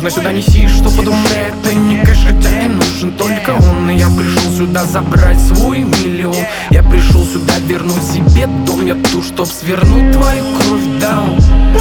нужно сюда неси, что по душе. Это не кэш, хотя и нужен только он. И я пришел сюда забрать свой миллион. Я пришел сюда вернуть себе дом. Я тут, чтоб свернуть твою кровь даун.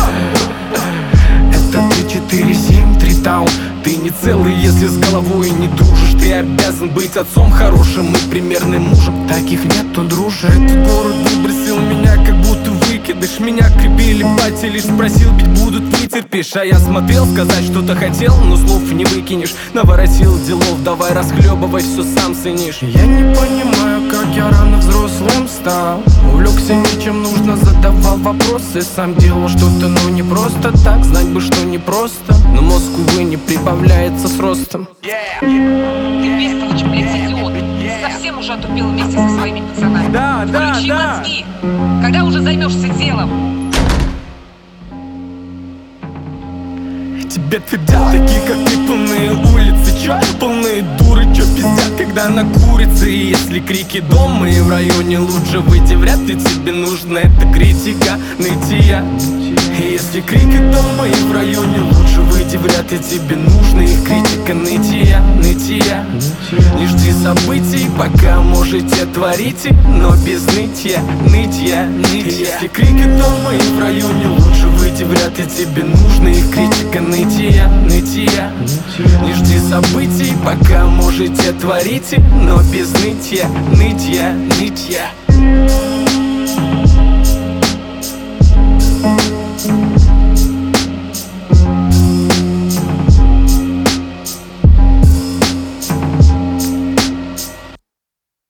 Это 3-4-7, 3 таун. Ты не целый, если с головой не дружишь. Ты обязан быть отцом хорошим и примерным мужем. Таких нету, друже. Этот город выбросил меня, как будто выкидыш. Меня крепили бати, лишь спросил, бить будут, не терпишь. А я смотрел, сказать что-то хотел, но слов не выкинешь. Наворотил делов, давай расхлебывай, все сам ценишь. Я не понимаю, как я рано взрослым стал. Увлекся ничем, нужно, задавал вопросы. Сам делал что-то, но не просто так. Знать бы, что не просто, но мозг, увы, не прибавляется с ростом. Ты Бестолочь, блядь, идиот. Совсем уже отупил вместе со своими пацанами. Включи мозги. Когда уже займешься делом? Тебе твердят такие, как ты, полные улицы. Чё? Полные дуры, чё пиздят, когда на курице. И если крики дома и в районе лучше выйти, вряд ли тебе нужна эта критика, нытья. И если крики дома и в районе лучше выйти, вряд ли тебе нужна их критика, нытья. Не жди событий, пока можете творите, но без нытья. Если крики дома и в районе лучше выйти, вряд ли тебе нужна их критика, нытья. Не жди событий, пока можете творите, но без нытья.